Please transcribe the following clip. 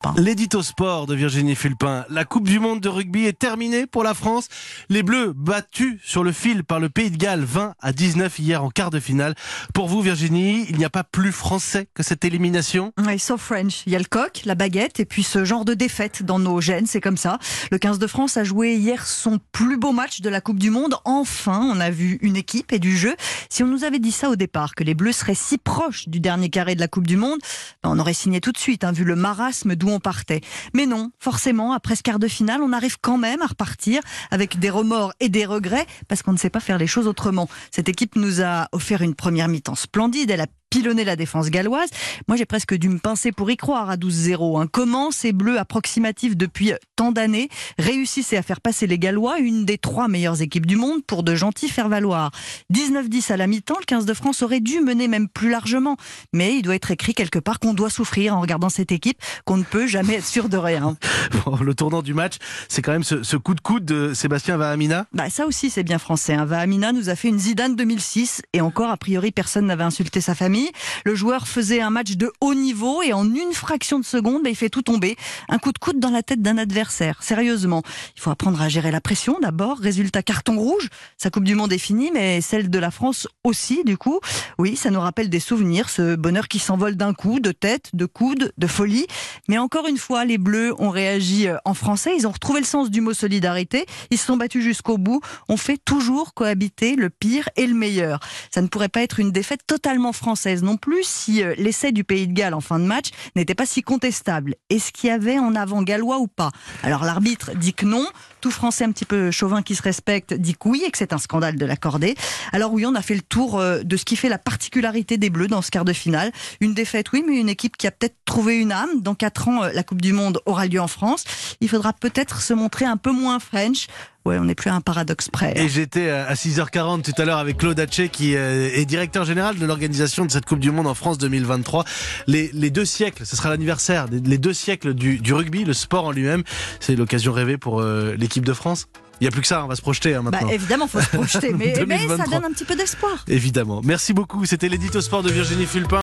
L'édito sport de Virginie Fulpin. La Coupe du Monde de rugby est terminée pour la France. Les Bleus battus sur le fil par le Pays de Galles 20-19 hier en quart de finale. Pour vous Virginie, il n'y a pas plus français que cette élimination? Oui, sauf French. Il y a le coq, la baguette et puis ce genre de défaite dans nos gènes, c'est comme ça. Le 15 de France a joué hier son plus beau match de la Coupe du Monde. Enfin, on a vu une équipe et du jeu. Si on nous avait dit ça au départ, que les Bleus seraient si proches du dernier carré de la Coupe du Monde, on aurait signé tout de suite, vu le marasme d'où on partait. Mais non, forcément, après ce quart de finale, on arrive quand même à repartir avec des remords et des regrets parce qu'on ne sait pas faire les choses autrement. Cette équipe nous a offert une première mi-temps splendide. Elle a pilonner la défense galloise. Moi, j'ai presque dû me pincer pour y croire à 12-0. Comment ces Bleus approximatifs depuis tant d'années réussissaient à faire passer les Gallois, une des 3 meilleures équipes du monde, pour de gentils faire-valoir. 19-10 à la mi-temps, le 15 de France aurait dû mener même plus largement. Mais il doit être écrit quelque part qu'on doit souffrir en regardant cette équipe, qu'on ne peut jamais être sûr de rien. Bon, le tournant du match, c'est quand même ce coup de coude de Sébastien Vahamina. Ça aussi, c'est bien français. Vahamina nous a fait une Zidane 2006 et encore, a priori, personne n'avait insulté sa famille. Le joueur faisait un match de haut niveau et en une fraction de seconde, il fait tout tomber. Un coup de coude dans la tête d'un adversaire. Sérieusement, il faut apprendre à gérer la pression d'abord. Résultat, carton rouge. Sa Coupe du Monde est finie, mais celle de la France aussi, du coup. Oui, ça nous rappelle des souvenirs, ce bonheur qui s'envole d'un coup, de tête, de coude, de folie. Mais encore une fois, les Bleus ont réagi en français. Ils ont retrouvé le sens du mot solidarité. Ils se sont battus jusqu'au bout. On fait toujours cohabiter le pire et le meilleur. Ça ne pourrait pas être une défaite totalement française non plus si l'essai du Pays de Galles en fin de match n'était pas si contestable. Est-ce qu'il y avait en avant gallois ou pas? Alors l'arbitre dit que non, tout Français un petit peu chauvin qui se respecte dit que oui et que c'est un scandale de l'accorder. Alors oui, on a fait le tour de ce qui fait la particularité des Bleus dans ce quart de finale. Une défaite, oui, mais une équipe qui a peut-être trouvé une âme. Dans 4 ans, la Coupe du Monde aura lieu en France. Il faudra peut-être se montrer un peu moins French. Ouais, on n'est plus à un paradoxe près. Et j'étais à 6h40 tout à l'heure avec Claude Haché qui est directeur général de l'organisation de cette Coupe du Monde en France 2023. Les 2 siècles, ce sera l'anniversaire, les 2 siècles du rugby, le sport en lui-même. C'est l'occasion rêvée pour l'équipe de France. Il n'y a plus que ça, on va se projeter maintenant. Évidemment, il faut se projeter, mais ça donne un petit peu d'espoir. Évidemment. Merci beaucoup, c'était l'édito sport de Virginie Fulpin.